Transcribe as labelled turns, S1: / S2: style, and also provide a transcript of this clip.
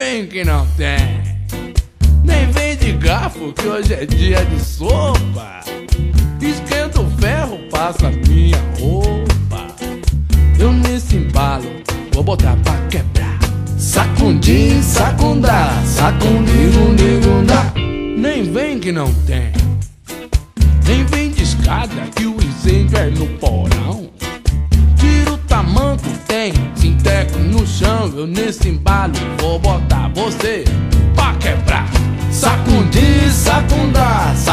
S1: vem que não tem. Nem vem de garfo que hoje é dia de sopa. Esquenta o ferro, passa minha roupa. Eu nesse embalo vou botar pra quebrar. Sacundir, sacundar, sacundigo, nigundá. Nem vem que não tem. Nem vem de escada que o incêndio é no porão. Tira o tamanco, tem sinteco no chão. Eu nesse embalo vou botar você pra quebrar. Sacundir, sacundar,